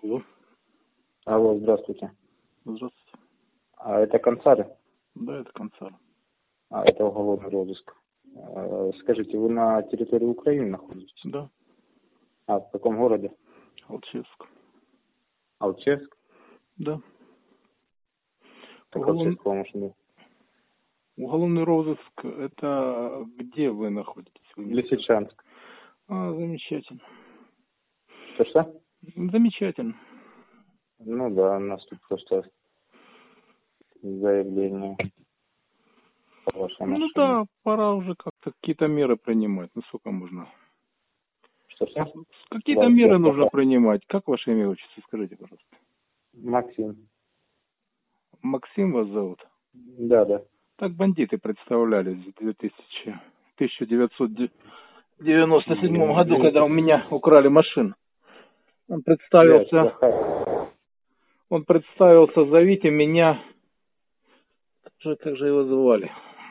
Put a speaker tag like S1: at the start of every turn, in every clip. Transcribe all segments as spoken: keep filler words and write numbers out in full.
S1: Алло.
S2: Алло, здравствуйте.
S1: Здравствуйте.
S2: А это Консары?
S1: Да, это Консар.
S2: А это уголовный розыск. А, скажите, вы на территории Украины находитесь?
S1: Да.
S2: А в каком городе?
S1: Алчевск.
S2: Алчевск?
S1: Да.
S2: Так
S1: Уголов...
S2: Алчевск, по-моему,
S1: Уголовный розыск, это где вы находитесь? Вы мне скажите?
S2: Лисичанск.
S1: А, замечательно.
S2: Что-что?
S1: Замечательно.
S2: Ну да, у нас тут просто заявление по вашей
S1: Ну
S2: машине.
S1: да, пора уже как-то какие-то меры принимать. Ну сколько можно?
S2: Что-что?
S1: Какие-то
S2: Да,
S1: меры
S2: я
S1: нужно
S2: пока.
S1: принимать. Как ваше имя, отчество, скажите, пожалуйста.
S2: Максим.
S1: Максим вас зовут?
S2: Да, да.
S1: Так бандиты представлялись в две тысячи... тысяча девятьсот девяносто седьмом году, когда у меня украли машину. Он представился... Он представился, зовите меня... Как же, как же его звали?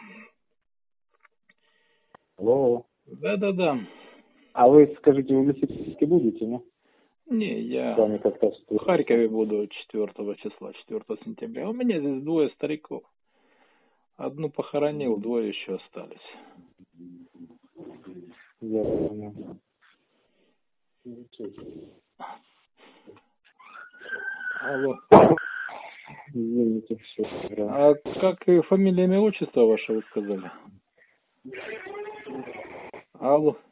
S2: Алло.
S1: Да-да-да.
S2: А вы, скажите, вы в Лисичанске будете, не?
S1: Не,
S2: С
S1: я
S2: вами как-то
S1: в Харькове буду четвёртого числа, четвёртого сентября. У меня здесь двое стариков. Одну похоронил, двое еще остались.
S2: Я понял.
S1: Алло.
S2: Извините, все.
S1: А как и фамилия, имя, отчество ваше вы сказали? Алло.